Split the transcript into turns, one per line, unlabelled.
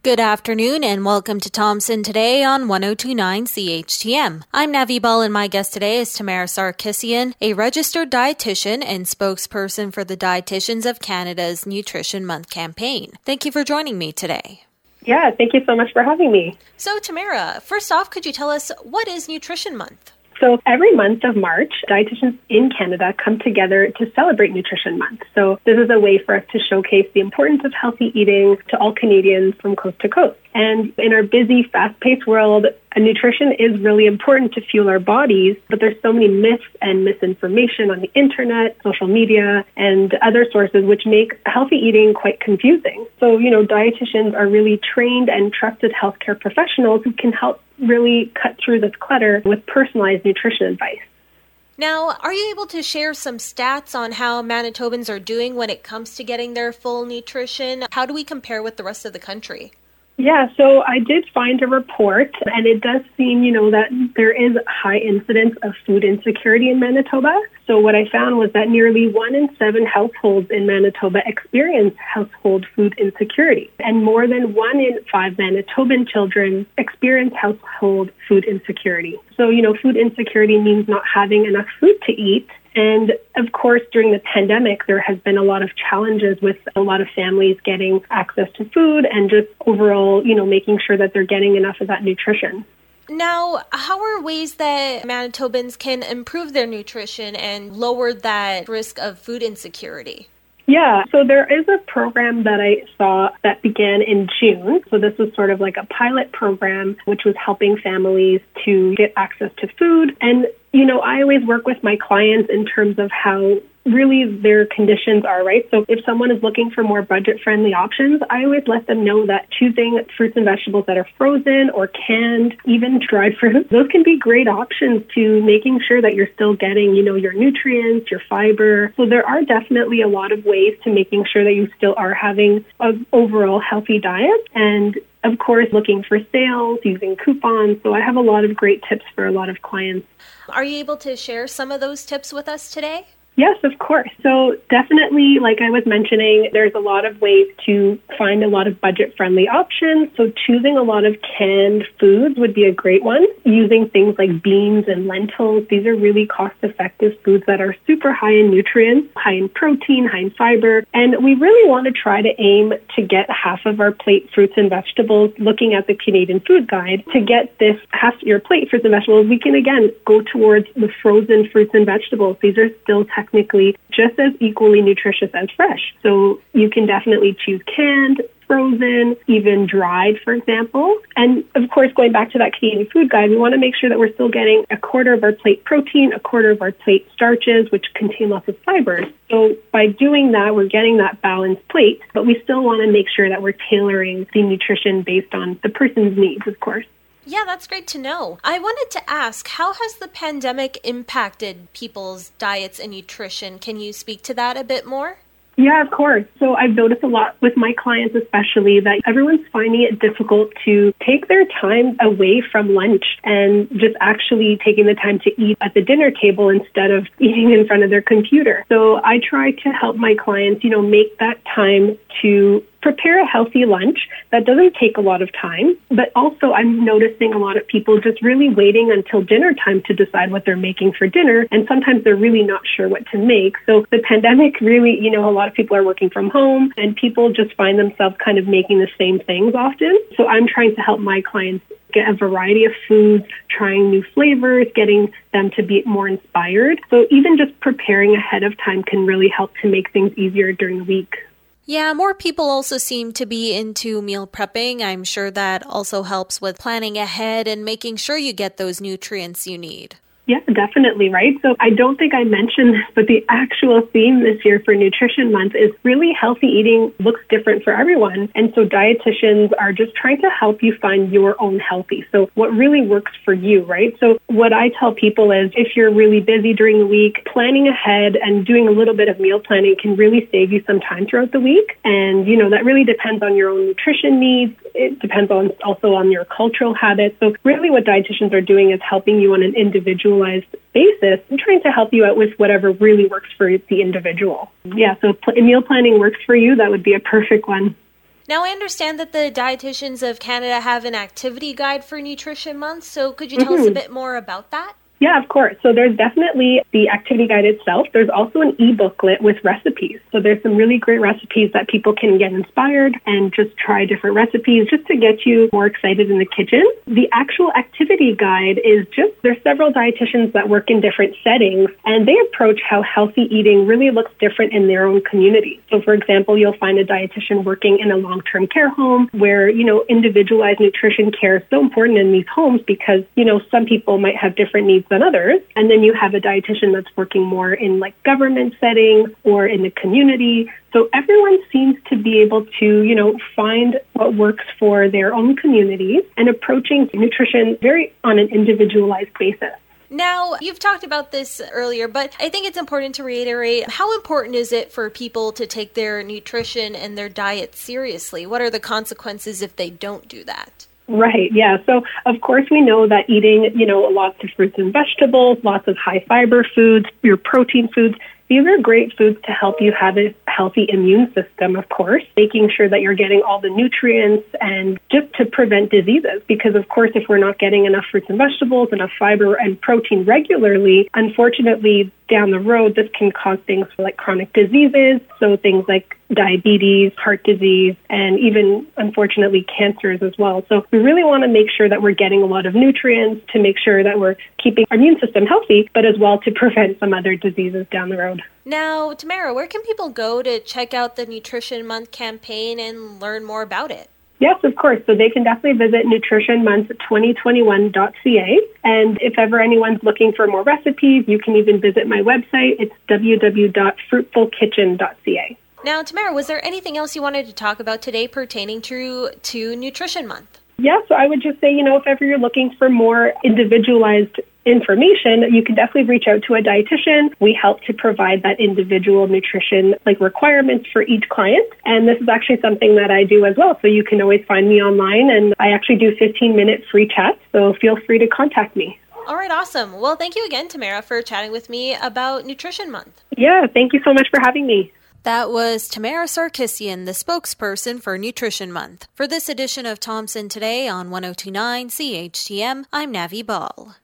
Good afternoon and welcome to Thompson Today on 1029 CHTM. I'm Navi Ball and my guest today is Tamara Sarkissian, a registered dietitian and spokesperson for the Dietitians of Canada's Nutrition Month campaign. Thank you for joining me today.
Yeah, thank you so much for having me.
So Tamara, first off, could you tell us what is Nutrition Month?
So every month of March, dietitians in Canada come together to celebrate Nutrition Month. So this is a way for us to showcase the importance of healthy eating to all Canadians from coast to coast. And in our busy, fast-paced world, nutrition is really important to fuel our bodies, but there's so many myths and misinformation on the internet, social media, and other sources which make healthy eating quite confusing. So, dietitians are really trained and trusted healthcare professionals who can help really cut through this clutter with personalized nutrition advice.
Now, are you able to share some stats on how Manitobans are doing when it comes to getting their full nutrition? How do we compare with the rest of the country?
Yeah, so I did find a report, and it does seem, that there is a high incidence of food insecurity in Manitoba. So what I found was that nearly 1 in 7 households in Manitoba experience household food insecurity, and more than 1 in 5 Manitoban children experience household food insecurity. So, food insecurity means not having enough food to eat. And of course, during the pandemic, there has been a lot of challenges with a lot of families getting access to food and just overall, making sure that they're getting enough of that nutrition.
Now, how are ways that Manitobans can improve their nutrition and lower that risk of food insecurity?
Yeah, so there is a program that I saw that began in June. So this was sort of like a pilot program, which was helping families to get access to food. And, I always work with my clients in terms of how really their conditions are, right? So if someone is looking for more budget-friendly options, I always let them know that choosing fruits and vegetables that are frozen or canned, even dried fruits, those can be great options to making sure that you're still getting, your nutrients, your fiber. So there are definitely a lot of ways to making sure that you still are having an overall healthy diet. And of course, looking for sales, using coupons. So I have a lot of great tips for a lot of clients.
Are you able to share some of those tips with us today?
Yes, of course. So definitely, like I was mentioning, there's a lot of ways to find a lot of budget-friendly options. So choosing a lot of canned foods would be a great one. Using things like beans and lentils. These are really cost-effective foods that are super high in nutrients, high in protein, high in fiber. And we really want to try to aim to get half of our plate fruits and vegetables. Looking at the Canadian Food Guide, to get this half your plate fruits and vegetables, we can again go towards the frozen fruits and vegetables. These are still technically just as equally nutritious as fresh. So you can definitely choose canned, frozen, even dried, for example. And of course, going back to that Canadian Food Guide, we want to make sure that we're still getting a quarter of our plate protein, a quarter of our plate starches, which contain lots of fibers. So by doing that, we're getting that balanced plate, but we still want to make sure that we're tailoring the nutrition based on the person's needs, of course.
Yeah, that's great to know. I wanted to ask, how has the pandemic impacted people's diets and nutrition? Can you speak to that a bit more?
Yeah, of course. So I've noticed a lot with my clients especially that everyone's finding it difficult to take their time away from lunch and just actually taking the time to eat at the dinner table instead of eating in front of their computer. So I try to help my clients, make that time to prepare a healthy lunch that doesn't take a lot of time, but also I'm noticing a lot of people just really waiting until dinner time to decide what they're making for dinner, and sometimes they're really not sure what to make. So the pandemic really, a lot of people are working from home, and people just find themselves kind of making the same things often. So I'm trying to help my clients get a variety of foods, trying new flavors, getting them to be more inspired. So even just preparing ahead of time can really help to make things easier during the week.
Yeah, more people also seem to be into meal prepping. I'm sure that also helps with planning ahead and making sure you get those nutrients you need.
Yeah, definitely, right? So I don't think I mentioned this, but the actual theme this year for Nutrition Month is really healthy eating looks different for everyone. And so dietitians are just trying to help you find your own healthy. So what really works for you, right? So what I tell people is if you're really busy during the week, planning ahead and doing a little bit of meal planning can really save you some time throughout the week. And, that really depends on your own nutrition needs. It depends also on your cultural habits. So really what dietitians are doing is helping you on an individualized basis and trying to help you out with whatever really works for the individual. Yeah, so meal planning works for you. That would be a perfect one.
Now, I understand that the Dietitians of Canada have an activity guide for Nutrition Month, so could you tell us a bit more about that?
Yeah, of course. So there's definitely the activity guide itself. There's also an e-booklet with recipes. So there's some really great recipes that people can get inspired and just try different recipes just to get you more excited in the kitchen. The actual activity guide is there's several dietitians that work in different settings, and they approach how healthy eating really looks different in their own community. So for example, you'll find a dietitian working in a long-term care home where, individualized nutrition care is so important in these homes because, some people might have different needs than others. And then you have a dietitian that's working more in like government settings or in the community. So everyone seems to be able to, find what works for their own communities and approaching nutrition very on an individualized basis.
Now, you've talked about this earlier, but I think it's important to reiterate, how important is it for people to take their nutrition and their diet seriously? What are the consequences if they don't do that?
Right, yeah. So, of course, we know that eating, lots of fruits and vegetables, lots of high fiber foods, your protein foods, these are great foods to help you have a healthy immune system, of course, making sure that you're getting all the nutrients and just to prevent diseases. Because, of course, if we're not getting enough fruits and vegetables, enough fiber and protein regularly, unfortunately, down the road, this can cause things like chronic diseases, so things like diabetes, heart disease, and even, unfortunately, cancers as well. So we really want to make sure that we're getting a lot of nutrients to make sure that we're keeping our immune system healthy, but as well to prevent some other diseases down the road.
Now, Tamara, where can people go to check out the Nutrition Month campaign and learn more about it?
Yes, of course. So they can definitely visit nutritionmonth2021.ca. And if ever anyone's looking for more recipes, you can even visit my website. It's www.fruitfulkitchen.ca.
Now, Tamara, was there anything else you wanted to talk about today pertaining to Nutrition Month?
Yeah, so I would just say, if ever you're looking for more individualized information, you can definitely reach out to a dietitian. We help to provide that individual nutrition requirements for each client. And this is actually something that I do as well. So you can always find me online, and I actually do 15-minute free chats. So feel free to contact me.
All right, awesome. Well, thank you again, Tamara, for chatting with me about Nutrition Month.
Yeah, thank you so much for having me.
That was Tamara Sarkisian, the spokesperson for Nutrition Month. For this edition of Thompson Today on 1029 CHTM, I'm Navi Ball.